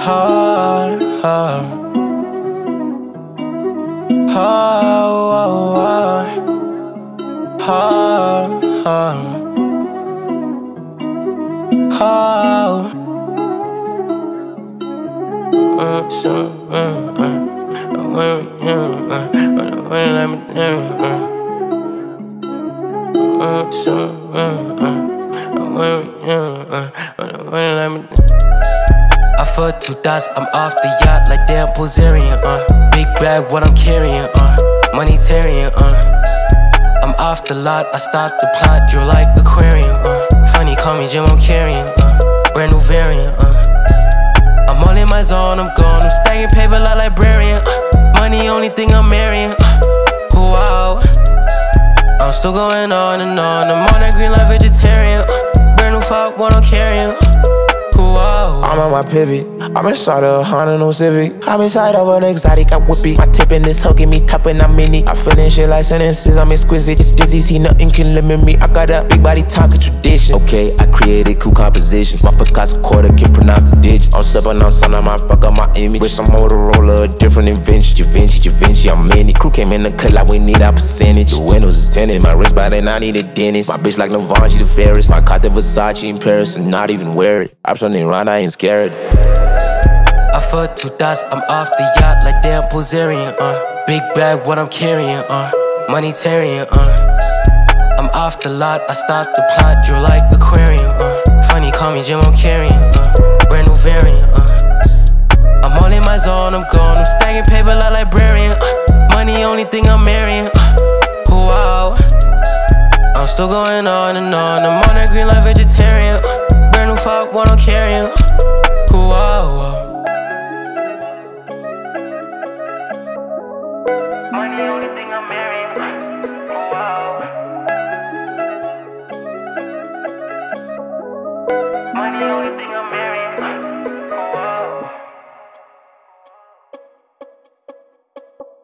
hard, hard, hard, hard, hard, hard. I fuck 2 dots, I'm off the yacht like damn Bozarian, Big bag, what I'm carrying, Monetarian, I'm off the lot, I stopped the plot, drill like aquarium, Funny, call me Jim, I'm carrying, brand new variant, I'm all in my zone, I'm gone, I'm stacking paper like librarian, money only thing I'm marrying, wow. I'm still going on and on, I'm on that green like vegetarian, brand new fuck, what I'm carrying. I'm on my pivot, I'm inside a Honda, no Civic. I'm inside of an exotic, I whip it. My tip in this hooking me, topping, I'm mini. I finish shit like sentences, I'm exquisite. It's dizzy, see nothing can limit me. I got a big body talking tradition. Okay, I created cool compositions. My Picasso quarter can pronounce the digits. I'm sipping on some of my fuck up my image. With some Motorola, a different invention. Da Vinci, I'm in it. Crew came in the cut like we need our percentage. The windows is tinted, my wrist bad and I need a dentist. My bitch like Navon, she the fairest. My got the Versace in Paris and not even wear it. I'm running around, I ain't scared. I fuck 2 dots, I'm off the yacht like damn Bozarian, Big bag, what I'm carrying, Monetarian, I'm off the lot, I stopped the plot, drill like aquarium, Funny, call me Jim, I'm carrying, brand new variant, I'm all in my zone, I'm gone, I'm stacking paper like librarian, money only thing I'm marrying, wow. I'm still going on and on, I'm on that green like vegetarian, brand new fuck, what I'm carrying.